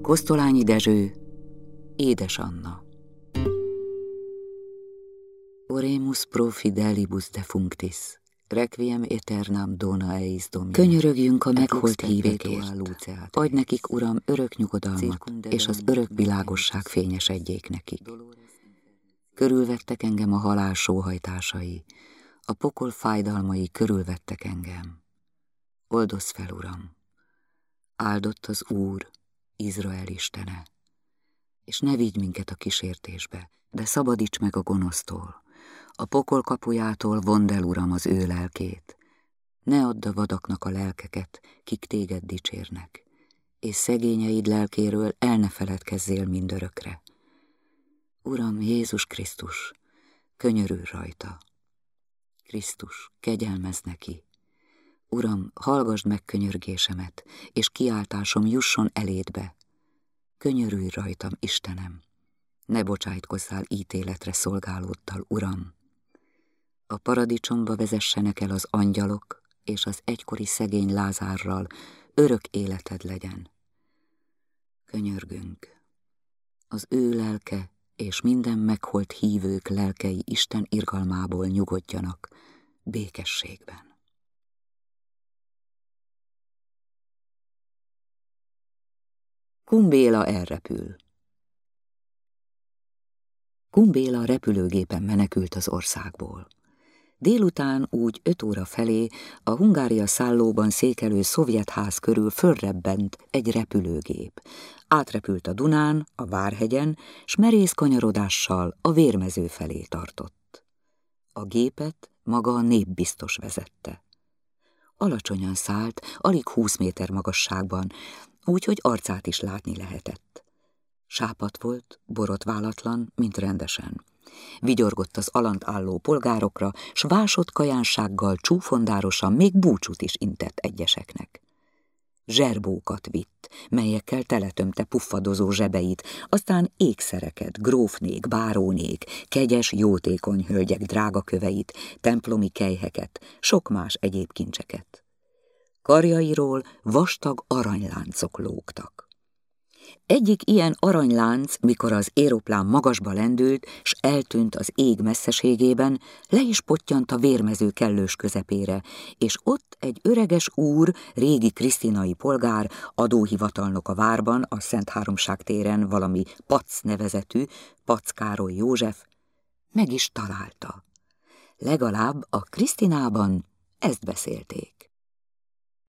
Kosztolányi Dezső, Édes Anna. Oremus pro fidelibus defunctis, requiem aeternam dona eis Domini. Könyörögjünk a meghalt hívekért, adj nekik, Uram, örök nyugodalmat, és az örök világosság fényesedjék nekik. Körülvettek engem a halál sóhajtásai, a pokol fájdalmai körülvettek engem. Oldozz fel, Uram! Áldott az Úr, Izrael Istene, és ne vigy minket a kísértésbe, de szabadíts meg a gonosztól. A pokol kapujától vondd el, Uram, az ő lelkét. Ne add a vadaknak a lelkeket, kik téged dicsérnek, és szegényeid lelkéről el ne feledkezzél mindörökre. Uram, Jézus Krisztus, könyörülj rajta. Krisztus, kegyelmezz neki. Uram, hallgasd meg könyörgésemet, és kiáltásom jusson elédbe. Könyörülj rajtam, Istenem, ne bocsájtkozzál ítéletre szolgálóddal, Uram. A paradicsomba vezessenek el az angyalok, és az egykori szegény Lázárral örök életed legyen. Könyörgünk. Az ő lelke és minden meghalt hívők lelkei Isten irgalmából nyugodjanak békességben. Kun Béla elrepül. Kun Béla repülőgépen menekült az országból. Délután úgy 5 óra felé a Hungária szállóban székelő szovjet ház körül fölrebbent egy repülőgép. Átrepült a Dunán, a Várhegyen, s merész kanyarodással a Vérmező felé tartott. A gépet maga a népbiztos vezette. Alacsonyan szállt, alig 20 méter magasságban, úgyhogy arcát is látni lehetett. Sápadt volt, borotválatlan, mint rendesen. Vigyorgott az alant álló polgárokra, s vásott kajánsággal csúfondárosan még búcsút is intett egyeseknek. Zserbókat vitt, melyekkel teletömte puffadozó zsebeit, aztán ékszereket, grófnék, bárónék, kegyes, jótékony hölgyek drágaköveit, templomi kelyheket, sok más egyéb kincseket. Karjairól vastag aranyláncok lógtak. Egyik ilyen aranylánc, mikor az éroplán magasba lendült, s eltűnt az ég messzeségében, le is pottyant a Vérmező kellős közepére, és ott egy öreges úr, régi krisztinai polgár, adóhivatalnok a várban, a Szent Háromság téren valami Pac nevezetű, Pac Károly József, meg is találta. Legalább a Krisztinában ezt beszélték.